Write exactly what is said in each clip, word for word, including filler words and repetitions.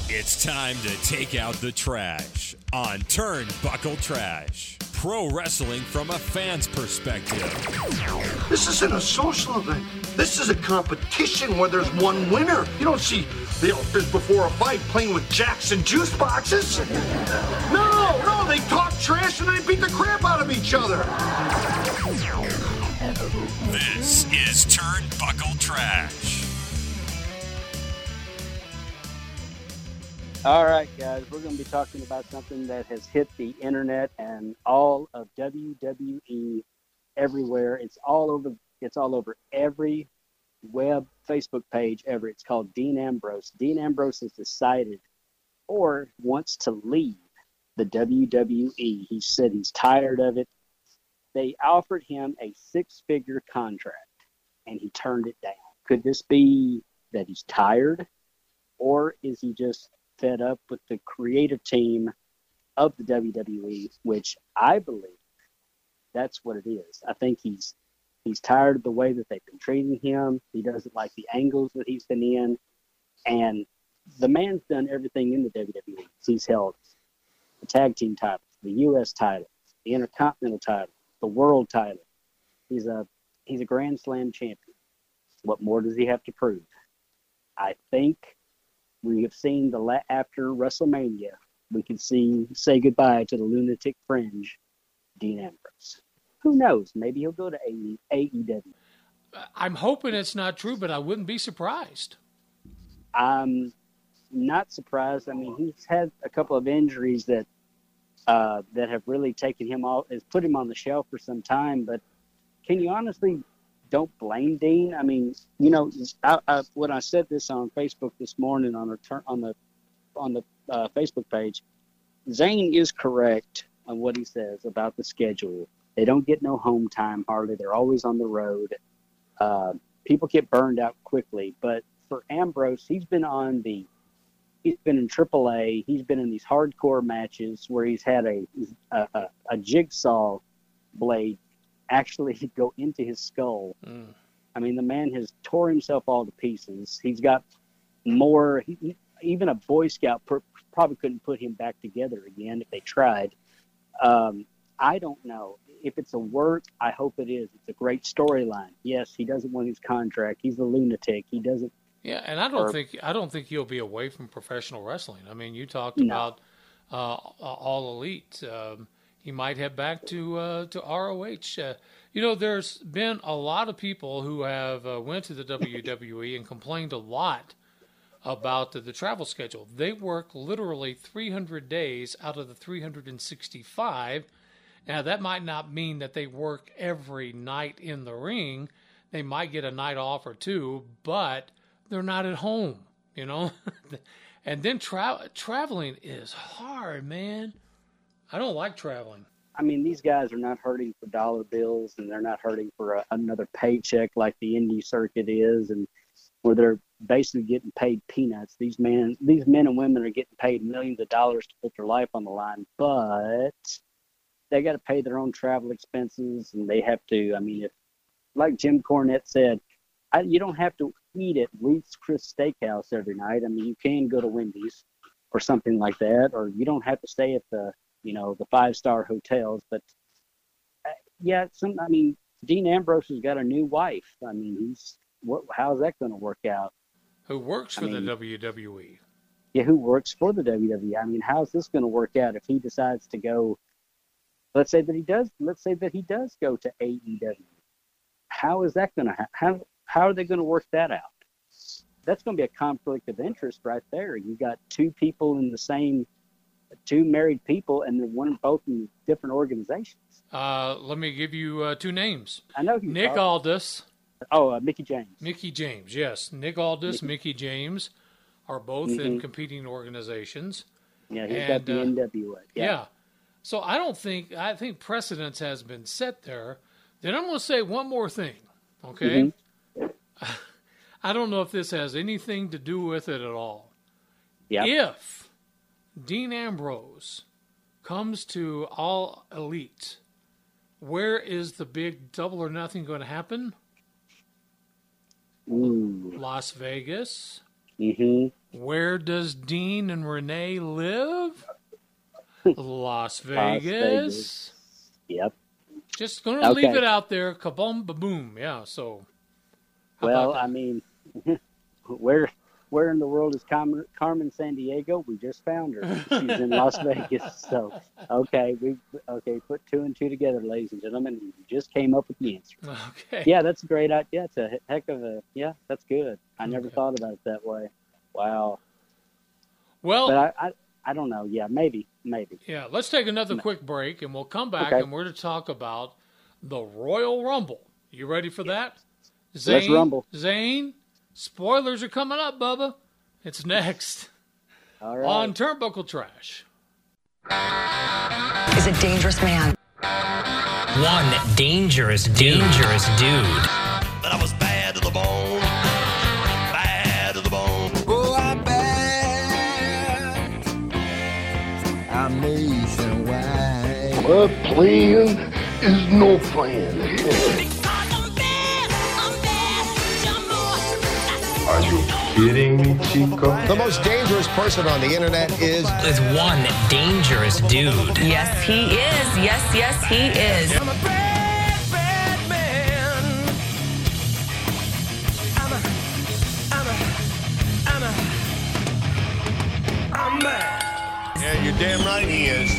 It's time to take out the trash on Turnbuckle Trash. Pro wrestling from a fan's perspective. This isn't a social event. This is a competition where there's one winner. You don't see the outfits before a fight playing with Jackson juice boxes. No, no, they talk trash and they beat the crap out of each other. This is Turnbuckle Trash. All right, guys, we're going to be talking about something that has hit the internet and all of W W E everywhere. It's all over. It's all over every web Facebook page ever. It's called Dean Ambrose. Dean Ambrose has decided or wants to leave the W W E. He said he's tired of it. They offered him a six-figure contract, and he turned it down. Could this be that he's tired, or is he just fed up with the creative team of the W W E, which I believe that's what it is. I think he's he's tired of the way that they've been treating him. He doesn't like the angles that he's been in. And the man's done everything in the W W E. He's held the tag team titles, the U S title, the Intercontinental title, the world title. He's a he's a Grand Slam champion. What more does he have to prove? I think we have seen the la- after WrestleMania, we can see say goodbye to the lunatic fringe, Dean Ambrose. Who knows? Maybe he'll go to A E W. I'm hoping it's not true, but I wouldn't be surprised. I'm not surprised. I mean, he's had a couple of injuries that uh, that have really taken him off, has put him on the shelf for some time. But can you honestly don't blame Dean? I mean, you know, I, I, when I said this on Facebook this morning on the on the on the uh, Facebook page, Zane is correct on what he says about the schedule. They don't get no home time hardly. They're always on the road. Uh, people get burned out quickly. But for Ambrose, he's been on the he's been in triple A. He's been in these hardcore matches where he's had a a, a, a jigsaw blade actually go into his skull. Mm. I mean, the man has tore himself all to pieces. He's got more. He, even a Boy Scout per, probably couldn't put him back together again if they tried. Um, I don't know. If it's a work, I hope it is. It's a great storyline. Yes, he doesn't want his contract. He's a lunatic. He doesn't. Yeah, and I don't or, think I don't think he'll be away from professional wrestling. I mean, you talked no. about uh, All Elite. Um, he might head back to uh, to R O H. Uh, you know, there's been a lot of people who have uh, went to the W W E and complained a lot about the, the travel schedule. They work literally three hundred days out of the three hundred sixty-five. Now, that might not mean that they work every night in the ring. They might get a night off or two, but they're not at home, you know. And then tra- traveling is hard, man. I don't like traveling. I mean, these guys are not hurting for dollar bills, and they're not hurting for a, another paycheck like the indie circuit is, and where they're basically getting paid peanuts. These men, these men and women are getting paid millions of dollars to put their life on the line, but they got to pay their own travel expenses, and they have to. I mean, if, like Jim Cornette said, I, you don't have to eat at Ruth's Chris Steakhouse every night. I mean, you can go to Wendy's or something like that, or you don't have to stay at the, you know, the five-star hotels. But uh, yeah, some. I mean, Dean Ambrose has got a new wife. I mean, he's what? How's that going to work out? Who works for I mean, the W W E? Yeah, who works for the W W E? I mean, how's this going to work out if he decides to go? Let's say that he does. Let's say that he does go to A E W. How is that going to ha- how how are they going to work that out? That's going to be a conflict of interest right there. You got two people in the same, two married people, and they're one both in different organizations. Uh, let me give you uh, two names. I know Nick talking. Aldis. Oh, uh, Mickey James. Mickey James, yes. Nick Aldis, Mickey, Mickey James are both mm-hmm. in competing organizations. Yeah, he's and, got the uh, N W A. Yeah. yeah. So I don't think, I think precedence has been set there. Then I'm going to say one more thing, okay? Mm-hmm. I don't know if this has anything to do with it at all. Yeah. If Dean Ambrose comes to All Elite, where is the big double or nothing going to happen? Ooh. Las Vegas. Mm-hmm. Where does Dean and Renee live? Las Vegas. Las Vegas. Yep. Just going to okay. leave it out there. Kaboom, ba-boom. Yeah, so. Well, I mean, where where in the world is Carmen, Carmen Sandiego? We just found her. She's in Las Vegas. So, okay, we okay. Put two and two together, ladies and gentlemen. You just came up with the answer. Okay. Yeah, that's a great idea. It's a heck of a yeah. That's good. I never okay. thought about it that way. Wow. Well, but I, I I don't know. Yeah, maybe maybe. Yeah, let's take another no. quick break, and we'll come back, okay. and we're to talk about the Royal Rumble. You ready for that? Zane, Let's rumble. Zane, spoilers are coming up, Bubba. It's next. All right. On Turnbuckle Trash. Is a dangerous man. One dangerous, dangerous dude. But I was bad to the bone. Bad to the bone. Oh, I'm bad. I'm nationwide. But playing is no plan. Are you kidding me, Chico? The most dangerous person on the internet is... is one dangerous dude. Yes, he is. Yes, yes, he is. I'm a bad, bad man. I'm a, I'm a, I'm a, I'm mad. Yeah, you're damn right he is.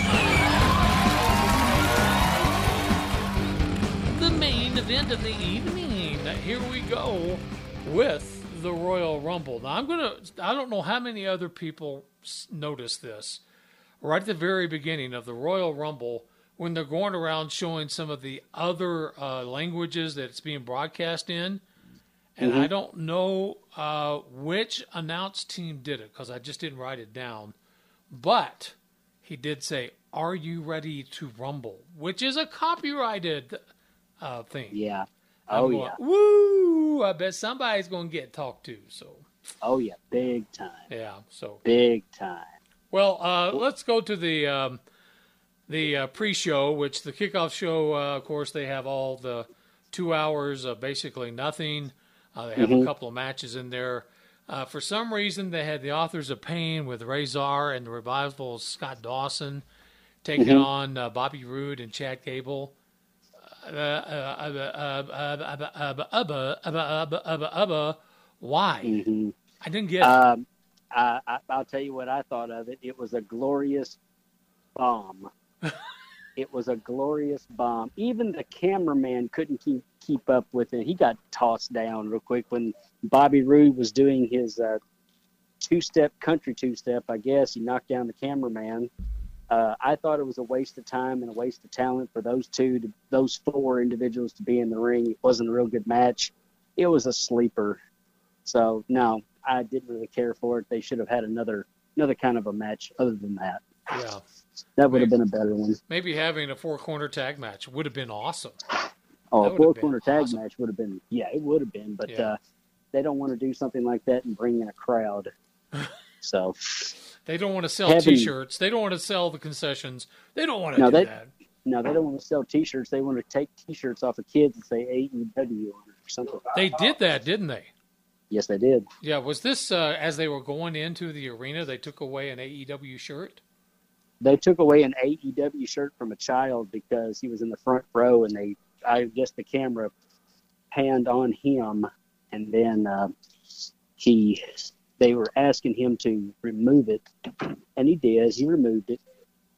The main event of the evening. Here we go with the Royal Rumble. Now, I'm going to, I don't know how many other people noticed this. Right at the very beginning of the Royal Rumble, when they're going around showing some of the other uh, languages that it's being broadcast in, and mm-hmm. I don't know uh, which announced team did it, because I just didn't write it down, but he did say, "Are you ready to rumble?" which is a copyrighted uh, thing. Yeah. Oh, going, yeah. Woo! I bet somebody's going to get talked to. So. Oh, yeah. Big time. Yeah. So. Big time. Well, uh, let's go to the um, the uh, pre-show, which the kickoff show, uh, of course, they have all the two hours of basically nothing. Uh, they have mm-hmm. a couple of matches in there. Uh, for some reason, they had the Authors of Pain with Razor and the Revival's Scott Dawson taking mm-hmm. on uh, Bobby Roode and Chad Gable. Why? Mm-hmm. I didn't get it. Um, I, I, I'll tell you what I thought of it. It was a glorious bomb. It was a glorious bomb. Even the cameraman couldn't keep keep up with it. He got tossed down real quick when Bobby Roode was doing his uh, two-step, country two-step. I guess he knocked down the cameraman. Uh, I thought it was a waste of time and a waste of talent for those two, to, those four individuals to be in the ring. It wasn't a real good match. It was a sleeper. So, no, I didn't really care for it. They should have had another another kind of a match other than that. Yeah. That would maybe, have been a better one. Maybe having a four-corner tag match would have been awesome. Oh, a four-corner tag awesome. match would have been, yeah, it would have been. But yeah. uh, they don't want to do something like that and bring in a crowd. So... They don't want to sell Having, T-shirts. They don't want to sell the concessions. They don't want to no, do they, that. No, they don't want to sell T-shirts. They want to take T-shirts off of kids and say A E W on it or something. They did that, didn't they? Yes, they did. Yeah, was this uh, as they were going into the arena, they took away an A E W shirt? They took away an A E W shirt from a child because he was in the front row, and they, I guess the camera panned on him, and then uh, he... They were asking him to remove it, and he did. He removed it.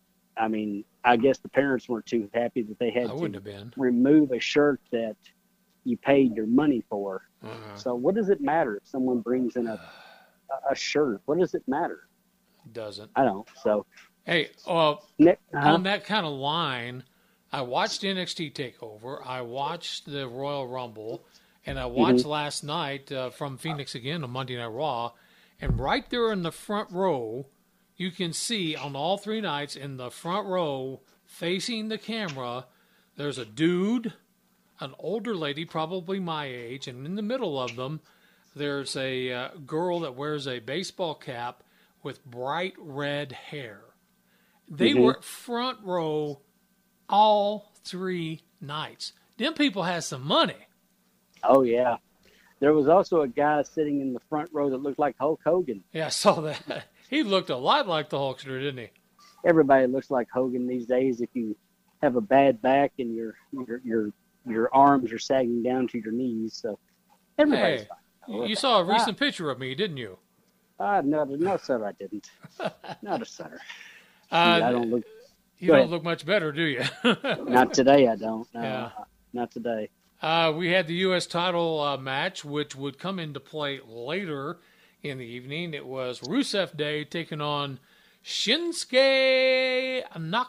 I mean, I guess the parents weren't too happy that they had I to wouldn't have been. remove a shirt that you paid your money for. Uh-huh. So what does it matter if someone brings in a a shirt? What does it matter? It doesn't. I don't. So hey, uh, uh-huh. on that kind of line, I watched N X T TakeOver. I watched the Royal Rumble, and I watched mm-hmm. last night uh, from Phoenix again on Monday Night Raw. And right there in the front row, you can see on all three nights in the front row, facing the camera, there's a dude, an older lady, probably my age, and in the middle of them, there's a uh, girl that wears a baseball cap with bright red hair. They mm-hmm. were front row all three nights. Them people had some money. Oh, yeah. There was also a guy sitting in the front row that looked like Hulk Hogan. Yeah, I saw that. He looked a lot like the Hulkster, didn't he? Everybody looks like Hogan these days. If you have a bad back and your your your, your arms are sagging down to your knees, so everybody's hey, fine. You saw a recent ah, picture of me, didn't you? Uh, no, no, sir, I didn't. Not a sir. Uh, I don't look. You don't ahead. look much better, do you? Not today, I don't. No, yeah. Not today. Uh, we had the U S title uh, match, which would come into play later in the evening. It was Rusev Day taking on Shinsuke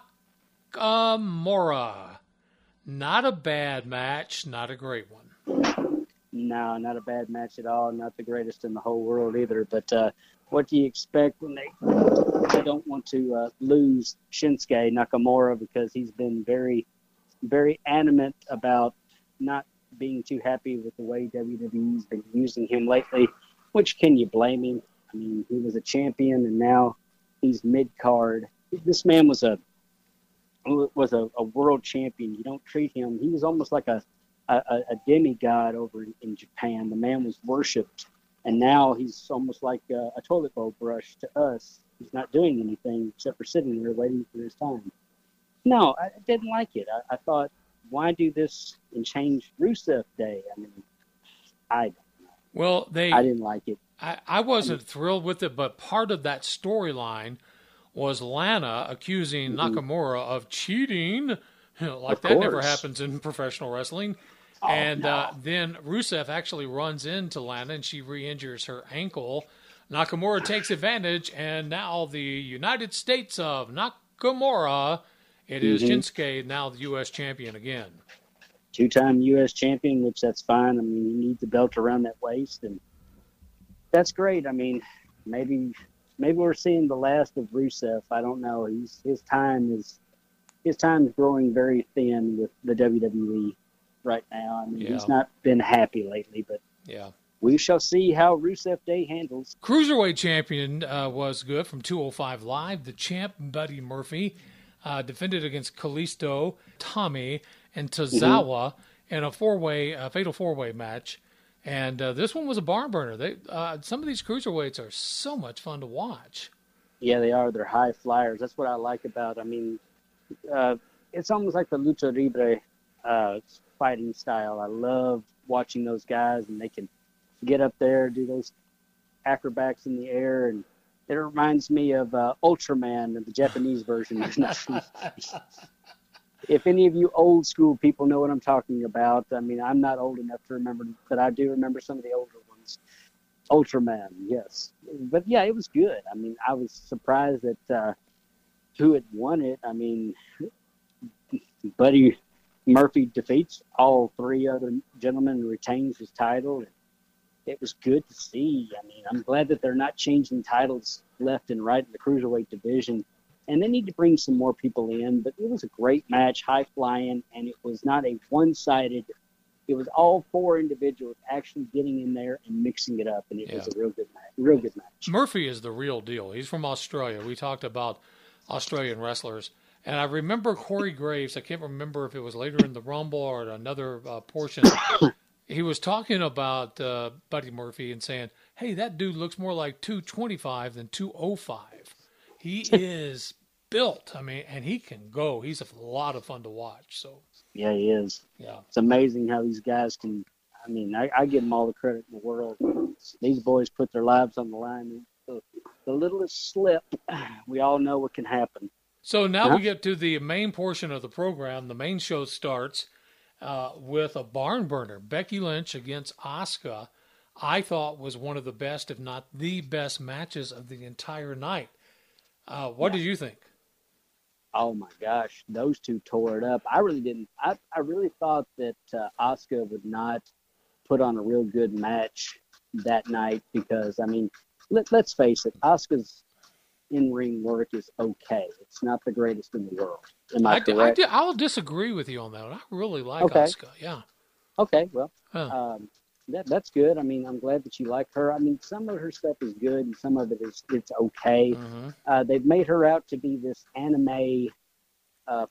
Nakamura. Not a bad match, not a great one. No, not a bad match at all. Not the greatest in the whole world either. But uh, what do you expect when they they don't want to uh, lose Shinsuke Nakamura, because he's been very, very adamant about not being too happy with the way W W E's been using him lately. Which, can you blame him? I mean, he was a champion and now he's mid-card. This man was a was a, a world champion. You don't treat him. He was almost like a a, a demigod over in, in Japan. The man was worshipped, and now he's almost like a, a toilet bowl brush to us. He's not doing anything except for sitting there waiting for his time. No, I didn't like it. I, I thought, why do this and change Rusev Day? I mean, I don't know. Well, they. I didn't like it. I, I wasn't I mean, thrilled with it, but part of that storyline was Lana accusing mm-hmm. Nakamura of cheating. You know, like of that course. Never happens in professional wrestling. Oh, and no. uh, then Rusev actually runs into Lana and she re-injures her ankle. Nakamura takes advantage, and now the United States of Nakamura, it is mm-hmm. Shinsuke, now the U S champion again. Two-time U S champion, which that's fine. I mean, he needs the belt around that waist, and that's great. I mean, maybe maybe we're seeing the last of Rusev. I don't know. He's his time is his time is growing very thin with the W W E right now. I mean, yeah. he's not been happy lately, but yeah. We shall see how Rusev Day handles. Cruiserweight champion uh, was good from two oh five Live. The champ, Buddy Murphy, uh, defended against Kalisto, Tommy, and Tozawa mm-hmm. in a four-way, uh, fatal four-way match. And uh, this one was a barn burner. They, uh, some of these cruiserweights are so much fun to watch. Yeah, they are. They're high flyers. That's what I like about. I mean, uh, it's almost like the lucha libre uh, fighting style. I love watching those guys, and they can get up there, do those acrobats in the air, and it reminds me of uh, Ultraman, the Japanese version. If any of you old school people know what I'm talking about, I mean, I'm not old enough to remember, but I do remember some of the older ones. Ultraman, yes. But yeah, it was good. I mean, I was surprised that uh, who had won it. I mean, Buddy Murphy defeats all three other gentlemen and retains his title. It was good to see. I mean, I'm glad that they're not changing titles left and right in the cruiserweight division. And they need to bring some more people in. But it was a great match, high-flying, and it was not a one-sided. It was all four individuals actually getting in there and mixing it up, and it yeah. was a real good match. Real good match. Murphy is the real deal. He's from Australia. We talked about Australian wrestlers. And I remember Corey Graves. I can't remember if it was later in the Rumble or another uh, portion. He was talking about uh, Buddy Murphy and saying, hey, that dude looks more like two twenty-five than two oh five. He is built. I mean, and he can go. He's a lot of fun to watch. So yeah, he is. Yeah, it's amazing how these guys can. I mean, I, I give them all the credit in the world. These boys put their lives on the line. The, the littlest slip, we all know what can happen. So now huh? we get to the main portion of the program. The main show starts uh, with a barn burner. Becky Lynch against Asuka, I thought was one of the best, if not the best, matches of the entire night. Uh, what yeah. did you think? Oh my gosh, those two tore it up. I really didn't. I, I really thought that uh, Asuka would not put on a real good match that night because, I mean, let, let's face it, Asuka's in-ring work is okay. It's not the greatest in the world. Am I, I correct? I, I'll disagree with you on that. I really like okay. Asuka, yeah. Okay, well, huh. um, that that's good. I mean, I'm glad that you like her. I mean, some of her stuff is good and some of it is it's okay. Mm-hmm. Uh, they've made her out to be this anime uh,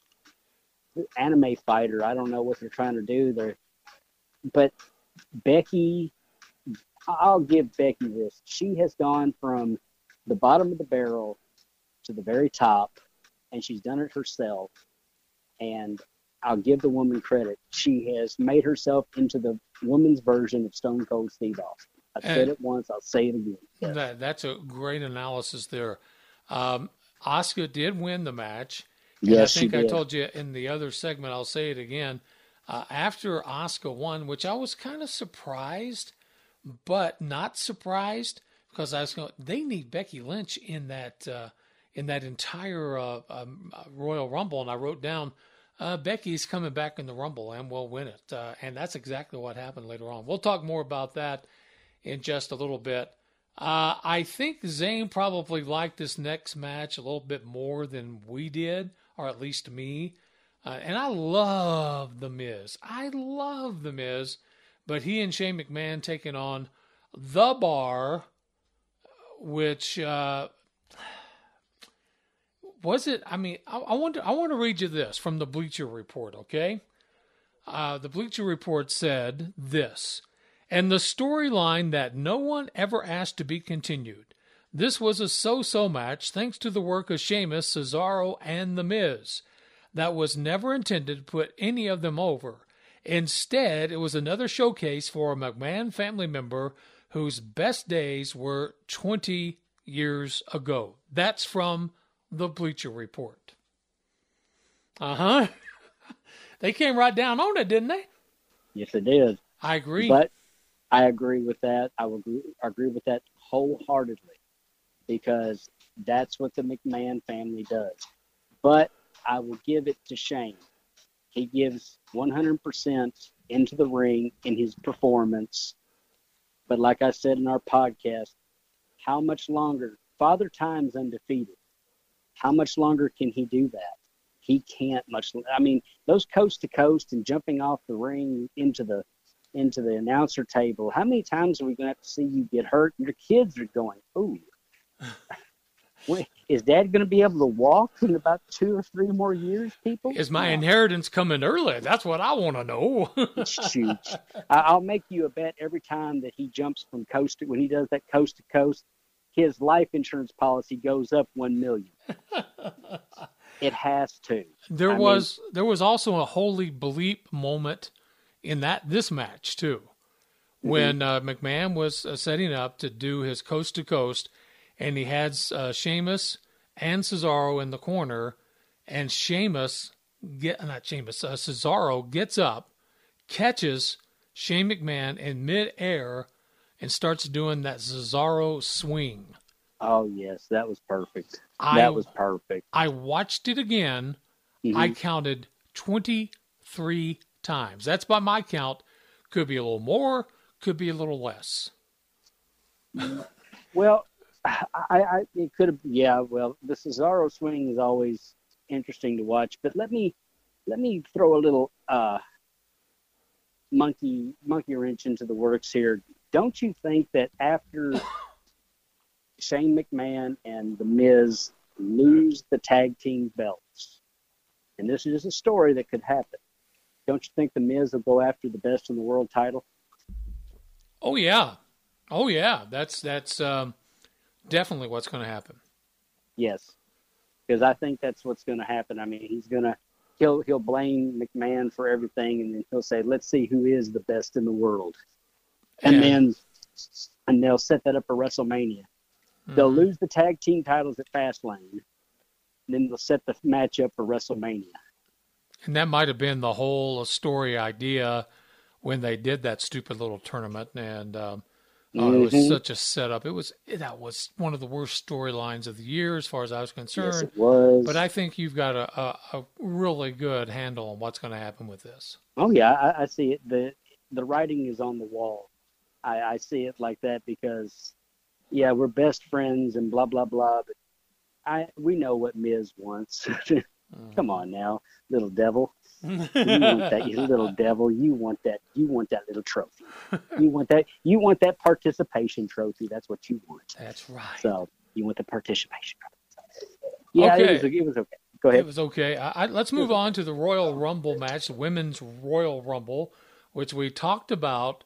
anime fighter. I don't know what they're trying to do there. But Becky I'll give Becky this. She has gone from the bottom of the barrel to the very top, and she's done it herself. And I'll give the woman credit. She has made herself into the woman's version of Stone Cold Steve Austin. I've said it once. I'll say it again. Yes. That, that's a great analysis there. Um, Asuka did win the match. And Yes, I think she I did. told you in the other segment, I'll say it again. Uh, after Asuka won, which I was kind of surprised, but not surprised, because I was going, they need Becky Lynch in that uh, in that entire uh, um, Royal Rumble. And I wrote down, uh, Becky's coming back in the Rumble and will win it. Uh, and that's exactly what happened later on. We'll talk more about that in just a little bit. Uh, I think Zayn probably liked this next match a little bit more than we did, or at least me. Uh, and I love The Miz. I love The Miz. But he and Shane McMahon taking on The Bar, which uh, was it? I mean, I, I want to I want to read you this from the Bleacher Report, okay? Uh, the Bleacher Report said this. And the storyline that no one ever asked to be continued. This was a so-so match thanks to the work of Sheamus, Cesaro, and The Miz. That was never intended to put any of them over. Instead, it was another showcase for a McMahon family member whose best days were twenty years ago. That's from the Bleacher Report. Uh-huh. They came right down on it, didn't they? Yes, it did. I agree. But I agree with that. I will agree, agree with that wholeheartedly because that's what the McMahon family does. But I will give it to Shane. He gives one hundred percent into the ring in his performance. But like I said in our podcast, how much longer? Father Time's undefeated. How much longer can he do that? He can't much. I mean, those coast to coast and jumping off the ring into the into the announcer table. How many times are we going to have to see you get hurt? Your kids are going, ooh. Wait, is Dad going to be able to walk in about two or three more years, people? Is my No. inheritance coming early? That's what I want to know. Shoot. I- I'll make you a bet every time that he jumps from coast to, when he does that coast to coast, his life insurance policy goes up one million. It has to. There I was there was also a holy bleep moment in that this match too, when uh, McMahon was uh, setting up to do his coast to coast, and he had uh, Sheamus and Cesaro in the corner, and Sheamus get not Sheamus uh, Cesaro gets up, catches Shane McMahon in midair, and starts doing that Cesaro swing. Oh yes, that was perfect. I, that was perfect. I watched it again. Mhm. I counted twenty-three times. That's by my count. Could be a little more, could be a little less. Well, I, I it could have, yeah. Well, the Cesaro swing is always interesting to watch, but let me let me throw a little uh, monkey monkey wrench into the works here. Don't you think that after Shane McMahon and The Miz lose the tag team belts, and this is a story that could happen, don't you think The Miz will go after the best in the world title? Oh yeah, oh yeah. That's that's um, definitely what's going to happen. Yes, because I think that's what's going to happen. I mean, he's going to he'll he'll blame McMahon for everything, and then he'll say, "Let's see who is the best in the world," and Yeah. then and they'll set that up for WrestleMania. They'll lose the tag team titles at Fastlane, and then they'll set the match up for WrestleMania. And that might have been the whole story idea when they did that stupid little tournament, and um, oh, it was Mhm. such a setup. It was that was one of the worst storylines of the year, as far as I was concerned. Yes, it was. But I think you've got a, a, a really good handle on what's going to happen with this. Oh yeah, I, I see it. the The writing is on the wall. I, I see it like that because, yeah, we're best friends and blah blah blah. But I we know what Miz wants. Come on now, little devil. You want that, you little devil. You want that. You want that little trophy. You want that. You want that participation trophy. That's what you want. That's right. So you want the participation trophy. Yeah, Okay. it was. It was okay. Go ahead. It was okay. I, I, let's move on to the Royal Rumble match, the Women's Royal Rumble, which we talked about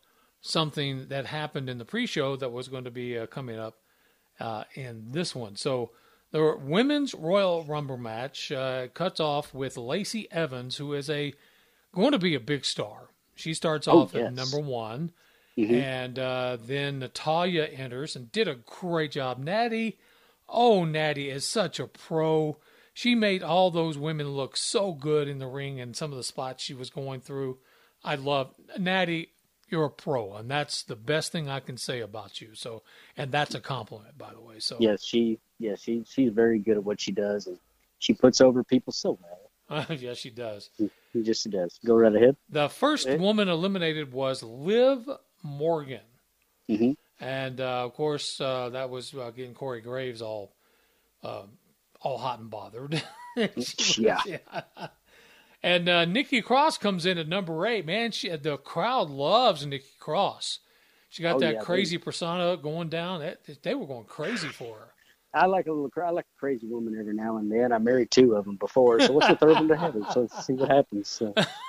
something that happened in the pre-show that was going to be uh, coming up uh, in this one. So the women's Royal Rumble match uh, cuts off with Lacey Evans, who is a going to be a big star. She starts Oh, off yes. at number one, Mhm. and uh, then Natalia enters and did a great job. Natty, oh, Natty is such a pro. She made all those women look so good in the ring and some of the spots she was going through. I love Natty. You're a pro, and that's the best thing I can say about you. So, and that's a compliment, by the way. So, Yes, she, yes, she, she's very good at what she does, and she puts over people so well. yes, she does. She just does. Go right ahead. The first Eh? woman eliminated was Liv Morgan. Mm-hmm. And, uh, of course, uh, that was uh, getting Corey Graves all uh, all hot and bothered. Yeah. yeah. And uh, Nikki Cross comes in at number eight. Man, she the crowd loves Nikki Cross. She got Oh, that yeah, crazy persona going down. That, they were going crazy for her. I like a little, I like a crazy woman every now and then. I married two of them before, so what's the third one to heaven? So let's see what happens. So.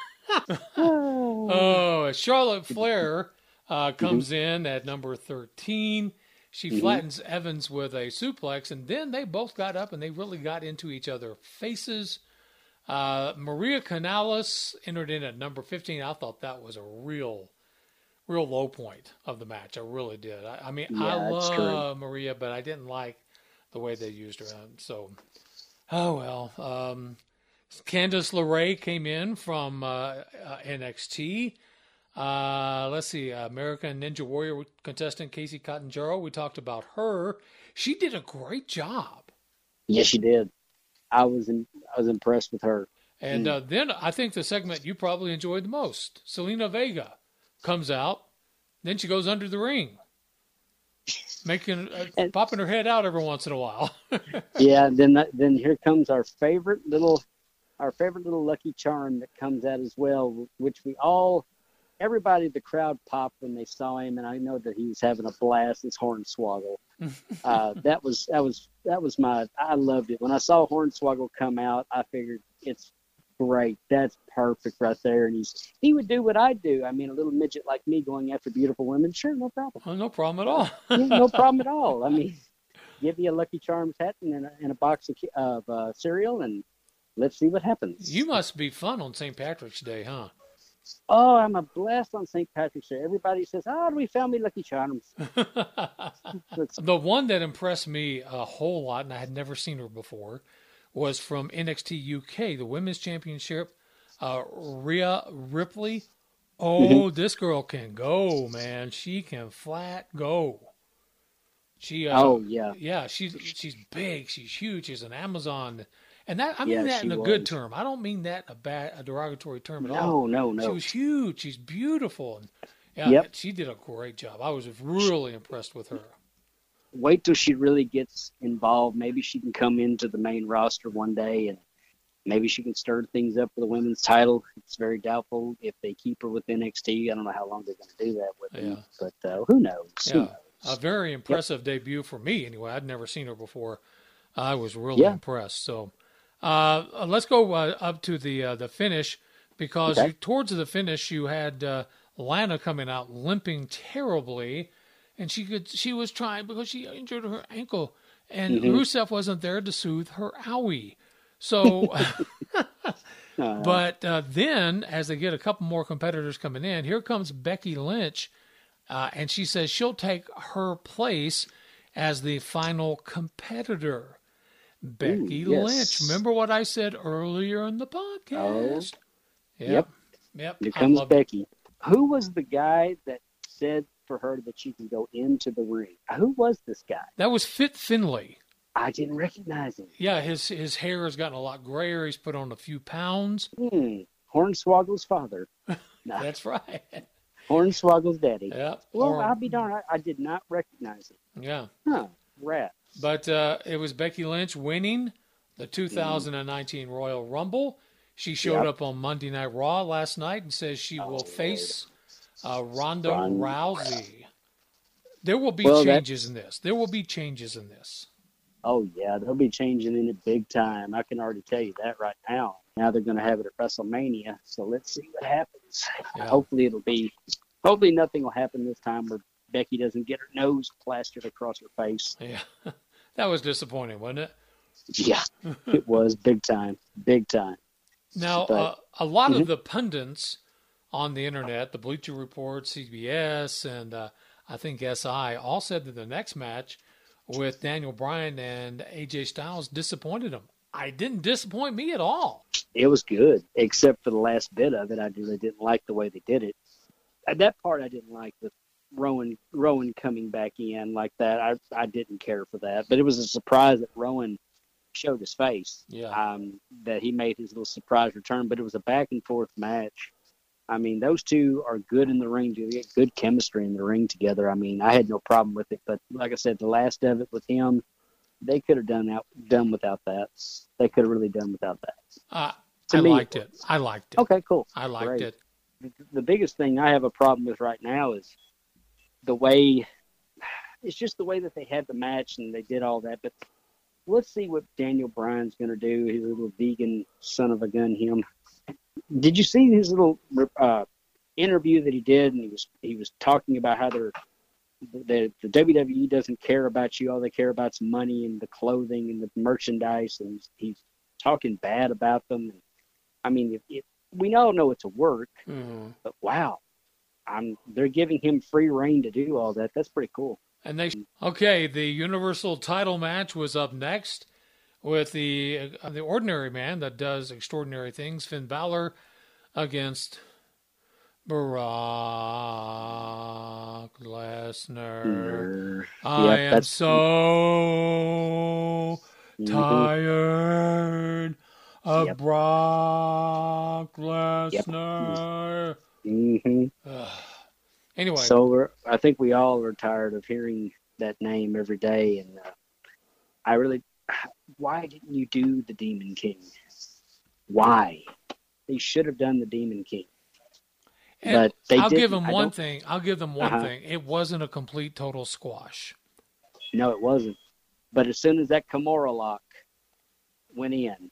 Oh, Charlotte Flair uh, comes in at number thirteen. She Mhm. flattens Evans with a suplex, and then they both got up and they really got into each other's faces. Uh, Maria Canales entered in at number fifteen. I thought that was a real, real low point of the match. I really did. I, I mean, Yeah, I that's love Maria, but I didn't like the way they used her. And so, oh well. Um, Candice LeRae came in from uh, uh, N X T. Uh, let's see, uh, American Ninja Warrior contestant Casey Cottonjaro. We talked about her. She did a great job. Yes, she did. I was in, I was impressed with her. And Mm. uh, then I think the segment you probably enjoyed the most, Selena Vega comes out. Then she goes under the ring, making uh, popping her head out every once in a while. Yeah, then that, then here comes our favorite little, our favorite little Lucky Charm that comes out as well, which we all, everybody, the crowd popped when they saw him, and I know that he was having a blast. It's Hornswoggle. uh, that was that was that was my. I loved it when I saw Hornswoggle come out. I figured it's great. That's perfect right there, and he's he would do what I do. I mean, a little midget like me going after beautiful women, sure, no problem. Oh, no problem at all. Yeah, no problem at all. I mean, give me a Lucky Charms hat and a, and a box of, of uh, cereal, and let's see what happens. You must be fun on Saint Patrick's Day, huh? Oh, I'm a blast on Saint Patrick's Day. Everybody says, "Oh, we found me Lucky Charms." The one that impressed me a whole lot, and I had never seen her before, was from N X T U K, the Women's Championship. Uh, Rhea Ripley. Oh, Mm-hmm. this girl can go, man. She can flat go. She. Uh, Oh, yeah. Yeah, she's she's big. She's huge. She's an Amazon. And that I mean Yeah, that she in a good was. term. I don't mean that in a bad, a derogatory term at No, all. no, no. She was huge. She's beautiful. And yeah, Yep. she did a great job. I was really impressed with her. Wait till she really gets involved. Maybe she can come into the main roster one day, and maybe she can stir things up for the women's title. It's very doubtful if they keep her with N X T. I don't know how long they're going to do that with her, Yeah. but uh, who knows? Who Yeah, knows? a very impressive debut for me. Anyway, I'd never seen her before. I was really Yeah. impressed. So uh, let's go uh, up to the uh, the finish, because Okay. you, towards the finish you had uh, Lana coming out limping terribly, and she could she was trying because she injured her ankle, and Mhm. Rusev wasn't there to soothe her owie. So. Uh, But uh, then, as they get a couple more competitors coming in, here comes Becky Lynch, uh, and she says she'll take her place as the final competitor. Becky Ooh, yes. Lynch. Remember what I said earlier in the podcast? Yep. Yep. Yep. Here I comes loved it. Becky. Who was the guy that said for her that she can go into the ring? Who was this guy? That was Fit Finlay. I didn't recognize him. Yeah, his his hair has gotten a lot grayer. He's put on a few pounds. Hmm. Hornswoggle's father. No, That's right. Hornswoggle's daddy. Yeah. Well, Or- I'll be darned. I, I did not recognize him. yeah. Huh. Rat. But uh, it was Becky Lynch winning the two thousand nineteen Royal Rumble. She showed Yep. up on Monday Night Raw last night and says she will face uh, Ronda Ronda Rousey. There will be Well, that- changes in this. There will be changes in this. Oh, yeah. They'll be changing in it big time. I can already tell you that right now. Now they're going to have it at WrestleMania. So let's see what happens. Yeah. Hopefully it'll be Hopefully nothing will happen this time where Becky doesn't get her nose plastered across her face. Yeah, that was disappointing, wasn't it? Yeah, it was big time, big time. Now, But, uh, a lot mm-hmm. of the pundits on the internet, the Bleacher Report, C B S, and uh, I think S I, all said that the next match with Daniel Bryan and A J Styles disappointed them. I didn't disappoint me at all. It was good, except for the last bit of it. I really didn't like the way they did it. That part I didn't like, with Rowan Rowan coming back in like that. I I didn't care for that, but it was a surprise that Rowan showed his face. Yeah. Um, that he made his little surprise return, but it was a back and forth match. I mean, those two are good in the ring. They get good chemistry in the ring together. I mean, I had no problem with it, but like I said, the last of it with him, they could have done out done without that. They could have really done without that. Uh, To I me, liked it. I liked it. Okay, cool. I liked Great. it. The biggest thing I have a problem with right now is the way, it's just the way that they had the match and they did all that. But let's see what Daniel Bryan's going to do. He's a little vegan son of a gun, him. Did you see his little uh, interview that he did? And he was he was talking about how they're, the, the W W E doesn't care about you. All they care about is money and the clothing and the merchandise. And he's, he's talking bad about them. And, I mean, if, if, we all know it's a work, mm-hmm. but wow, I'm they're giving him free reign to do all that. That's pretty cool. And they okay. The Universal title match was up next with the uh, the ordinary man that does extraordinary things, Finn Balor, against Brock Lesnar. I Yep, am that's- so Mhm. tired of Yep. Brock Lesnar. hmm Anyway, So we're, I think we all are tired of hearing that name every day, and uh, I really, why didn't you do the Demon King? Why? They should have done the Demon King. and But they I'll give didn't. them I one don't- thing. I'll give them one Uh-huh. thing. It wasn't a complete total squash. No, it wasn't. But as soon as that Kimura lock went in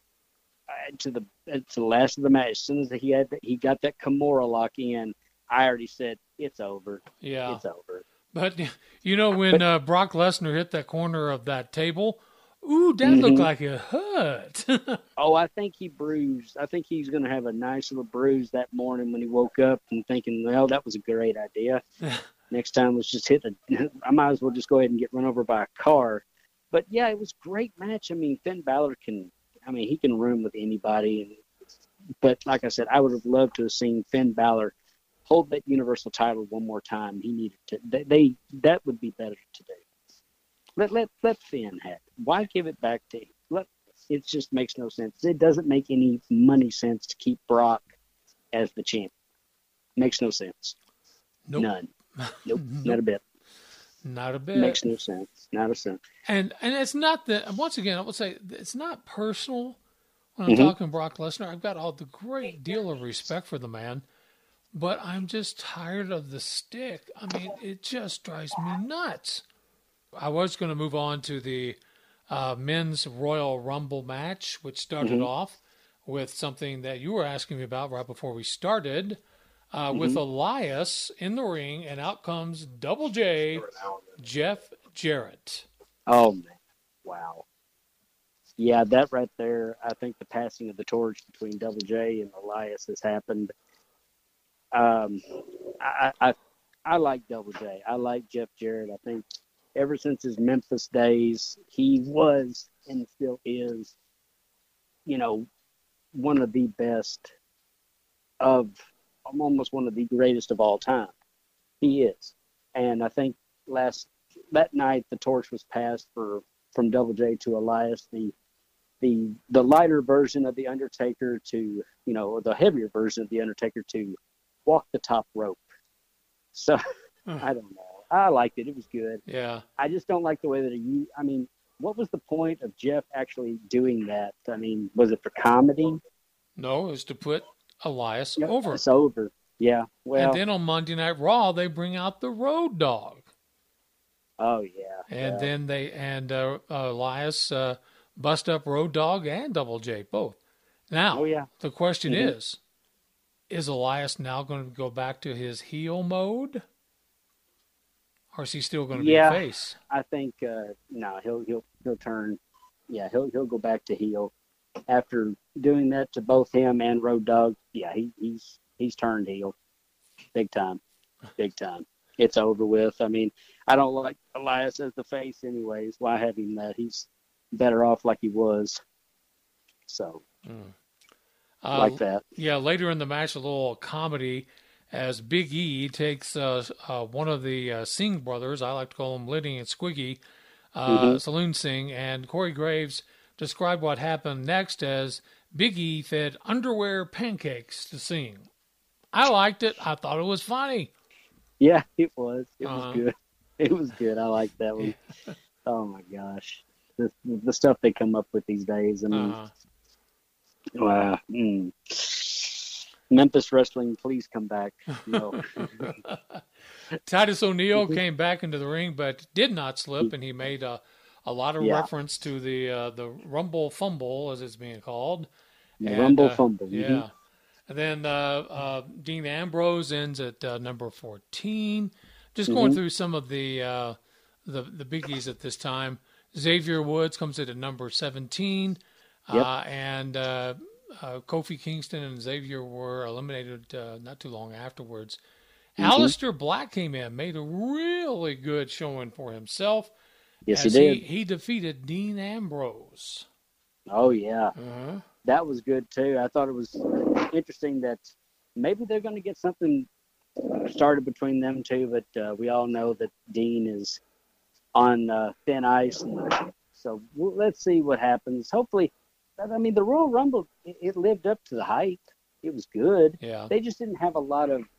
uh, to the uh, to the last of the match, as soon as he had he got that Kimura lock in, I already said it's over. Yeah. It's over. But you know when uh, Brock Lesnar hit that corner of that table, ooh, that Mhm. looked like it hurt. Oh, I think he bruised. I think he's going to have a nice little bruise that morning when he woke up and thinking, well, that was a great idea. Next time, let's just hit a. I might as well just go ahead and get run over by a car. But yeah, it was a great match. I mean, Finn Balor can. I mean, he can room with anybody. And but like I said, I would have loved to have seen Finn Balor hold that Universal title one more time. He needed to. They, they that would be better to do. Let let let Finn have it. Why give it back to him? Let, it just makes no sense. It doesn't make any money sense to keep Brock as the champion. Makes no sense. Nope. None. Nope. Nope. Not a bit. Not a bit. Makes no sense. Not a sense. And and it's not that. Once again, I would say it's not personal when I'm Mhm. talking Brock Lesnar. I've got all the great deal of respect for the man, but I'm just tired of the stick. I mean, it just drives me nuts. I was going to move on to the uh, men's Royal Rumble match, which started Mhm. off with something that you were asking me about right before we started, uh, with Mhm. Elias in the ring, and out comes Double J, Jeff Jarrett. Oh man! Wow. Yeah, that right there. I think the passing of the torch between Double J and Elias has happened. Um, I I I like Double J. I like Jeff Jarrett. I think ever since his Memphis days, he was and still is, you know, one of the best of, almost one of the greatest of all time. He is. And I think last, that night, the torch was passed for, from Double J to Elias, the, the, the lighter version of The Undertaker to, you know, or the heavier version of The Undertaker to walk the top rope. So, I don't know. I liked it. It was good. Yeah. I just don't like the way that he, I mean, what was the point of Jeff actually doing that? I mean, was it for comedy? No, it was to put Elias over. It's over. Yeah. Well, And then on Monday Night Raw, they bring out the Road Dogg. oh, yeah. And yeah. then they, and uh, uh, Elias uh, bust up Road Dogg and Double J, both. Now, Oh, yeah. the question Mhm. is, is Elias now going to go back to his heel mode? Or is he still going to yeah, be a face? I think uh, no, he'll he'll he'll turn. Yeah, he'll he'll go back to heel after doing that to both him and Road Dogg. Yeah, he, he's he's turned heel, big time, big time. It's over with. I mean, I don't like Elias as the face, anyways. Why have him that? He's better off like he was. So, mm. uh, like that. Yeah. Later in the match, a little comedy. As Big E takes uh, uh, one of the uh, Singh brothers, I like to call them Liddy and Squiggy, uh, mm-hmm. Saloon Singh, and Corey Graves described what happened next as Big E fed underwear pancakes to Singh. I liked it. I thought it was funny. Yeah, it was. It uh-huh. was good. It was good. I like that one. Oh, my gosh. The, the stuff they come up with these days. I mean, uh-huh. wow. Mm. Memphis Wrestling, please come back. No. Titus O'Neil came back into the ring, but did not slip, and he made a, a lot of yeah. reference to the uh, the Rumble Fumble, as it's being called. The and, Rumble uh, Fumble. Yeah. Mm-hmm. And then uh, uh, Dean Ambrose ends at uh, number fourteen. Just mm-hmm. going through some of the, uh, the the biggies at this time. Xavier Woods comes in at number seventeen, yep. uh, and uh, uh, Kofi Kingston and Xavier were eliminated uh, not too long afterwards. Mm-hmm. Aleister Black came in, made a really good showing for himself. Yes, as he did. He, he defeated Dean Ambrose. Oh, yeah. Uh-huh. That was good, too. I thought it was interesting that maybe they're going to get something started between them two, but uh, we all know that Dean is on uh, thin ice. And so we'll, let's see what happens. Hopefully, I mean, the Royal Rumble, it, it lived up to the hype. It was good. Yeah. They just didn't have a lot of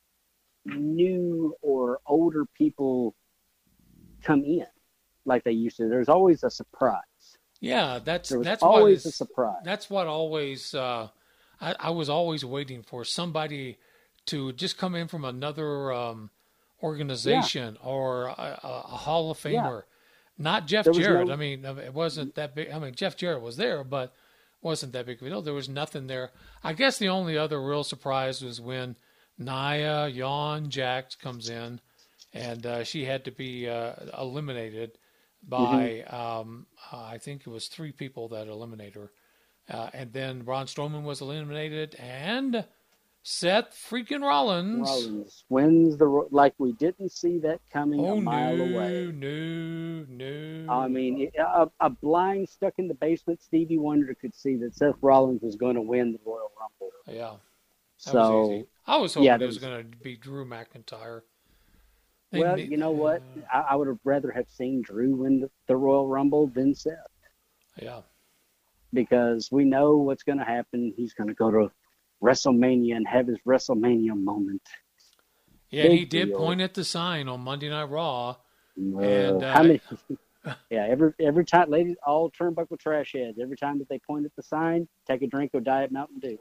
new or older people come in like they used to. There's always a surprise. Yeah, that's there was that's always what is, a surprise. That's what always uh, I, I was always waiting for somebody to just come in from another um, organization yeah. or a, a Hall of Famer. Yeah. Not Jeff Jarrett. No... I mean, it wasn't that big. I mean, Jeff Jarrett was there, but wasn't that big of a deal. There was nothing there. I guess the only other real surprise was when Nia Yawn Jax comes in, and uh, she had to be uh, eliminated by, mm-hmm. um, uh, I think it was three people that eliminated her. Uh, and then Braun Strowman was eliminated, and Seth freaking Rollins. Rollins wins the, like we didn't see that coming oh, a mile no, away. no, no. I mean, it, a, a blind stuck in the basement Stevie Wonder could see that Seth Rollins was going to win the Royal Rumble. Yeah. That so, was easy. I was hoping yeah, it was, was going to be Drew McIntyre. They well, need, you know what? Uh, I, I would have rather have seen Drew win the, the Royal Rumble than Seth. Yeah. Because we know what's going to happen. He's going to go to WrestleMania and have his WrestleMania moment. Yeah, Big he did deal. point at the sign on Monday Night Raw. Uh, and uh, how many? Yeah, every every time, ladies, all turnbuckle trash heads. Every time that they point at the sign, take a drink of Diet Mountain Dew.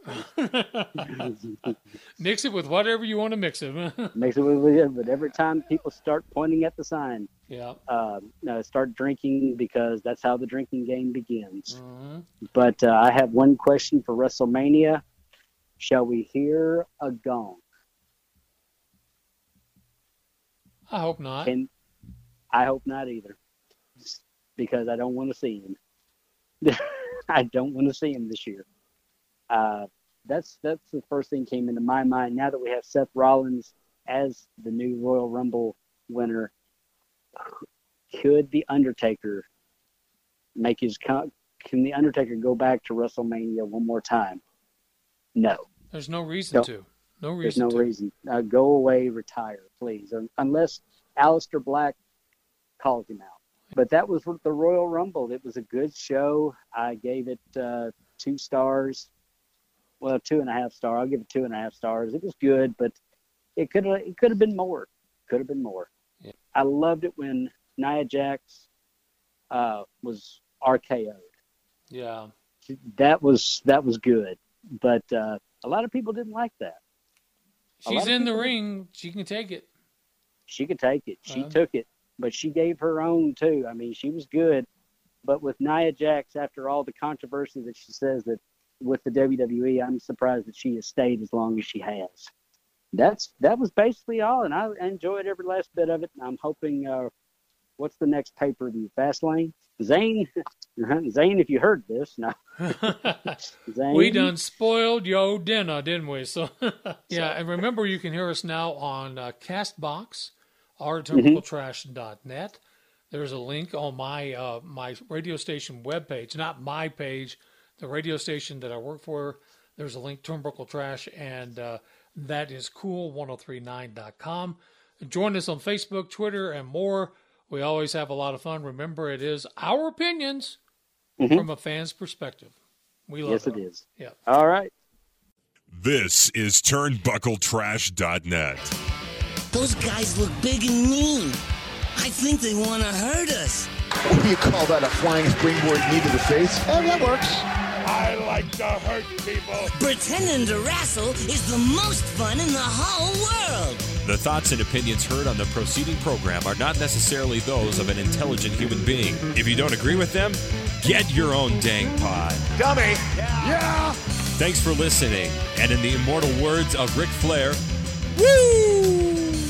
Mix it with whatever you want to mix it. Mix it with it, but every time people start pointing at the sign, yeah, uh, no, start drinking because that's how the drinking game begins. Mm-hmm. But uh, I have one question for WrestleMania. Shall we hear a gong? I hope not. Can, I hope not either. Because I don't want to see him. I don't want to see him this year. Uh, that's that's the first thing came into my mind. Now that we have Seth Rollins as the new Royal Rumble winner, could the Undertaker make his con- can the Undertaker go back to WrestleMania one more time? No. There's no reason no. to. No reason. There's no to. reason. Uh, go away, retire, please, unless Aleister Black calls him out. But that was the Royal Rumble. It was a good show. I gave it uh, two stars. Well, two and a half star. I'll give it two and a half stars. It was good, but it could have it could have been more. Could have been more. Yeah. I loved it when Nia Jax uh, was R K O'd. Yeah, that was that was good. But uh, a lot of people didn't like that. She's in the ring. She can take it. She could take it. She uh, took it. But she gave her own, too. I mean, she was good. But with Nia Jax, after all the controversy that she says that with the W W E. I'm surprised that she has stayed as long as she has. That's that was basically all, and I enjoyed every last bit of it. I'm hoping. Uh, what's the next pay-per-view? Fastlane? Zane, Zane, if you heard this, no. Zane? We done spoiled yo dinner, didn't we? So, yeah, and remember you can hear us now on uh, Castbox, our turnbuckle trash dot net. There's a link on my uh, my radio station webpage, not my page, the radio station that I work for. There's a link, Turnbuckle Trash, and uh, that is cool ten thirty-nine dot com. Join us on Facebook, Twitter, and more. We always have a lot of fun. Remember, it is our opinions mm-hmm. from a fan's perspective. We love yes, it. Yes, it is. Yeah. All right. This is turnbuckle trash dot net. Those guys look big and mean. I think they want to hurt us. What do you call that, a flying springboard knee to the face? Oh, that works. I like to hurt people. Pretending to wrestle is the most fun in the whole world. The thoughts and opinions heard on the preceding program are not necessarily those of an intelligent human being. If you don't agree with them, get your own dang pod. Dummy. Yeah. yeah. Thanks for listening. And in the immortal words of Ric Flair, woo!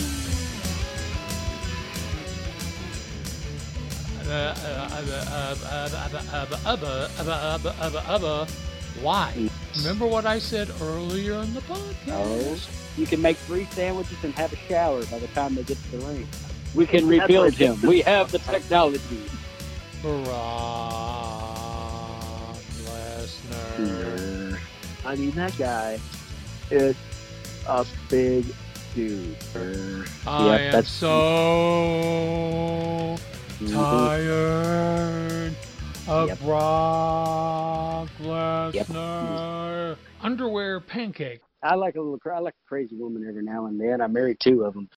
Why? Remember what I said earlier in the podcast? Oh, you can make three sandwiches and have a shower by the time they get to the ring. We can rebuild him. We have the technology. Brock Lesnar. I mean, that guy is a big dude. I yep, am that's... so tired of yep. Brock Lesnar. Yep. Underwear pancake. I like a little. I like a crazy woman every now and then. I married two of them.